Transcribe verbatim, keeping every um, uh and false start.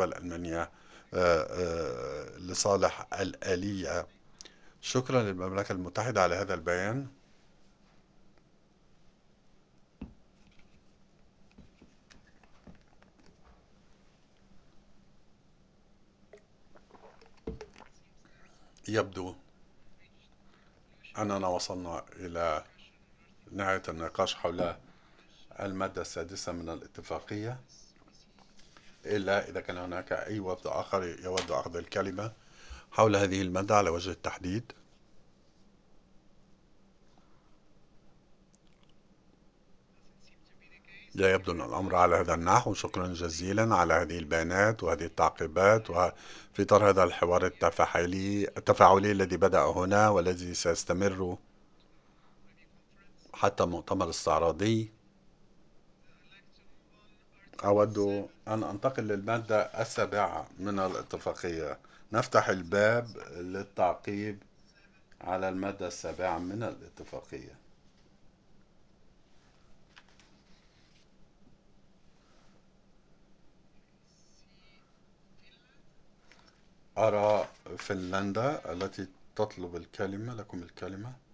قبل ألمانيا آه، آه، لصالح الآلية. شكرا للمملكة المتحدة على هذا البيان. يبدو أننا وصلنا إلى نهاية النقاش حول المادة السادسة من الاتفاقية، إلا إذا كان هناك أي وفد آخر يود أخذ الكلمة حول هذه المادة على وجه التحديد. لا يبدو أن الأمر على هذا النحو. شكرا جزيلا على هذه البيانات وهذه التعقيبات، وفي إطار هذا الحوار التفاعلي التفاعلي الذي بدأ هنا والذي سيستمر حتى المؤتمر الاستعراضي. أود أن أنتقل للمادة السابعة من الاتفاقية. نفتح الباب للتعقيب على المادة السابعة من الاتفاقية. أرى فنلندا التي تطلب الكلمة. لكم الكلمة.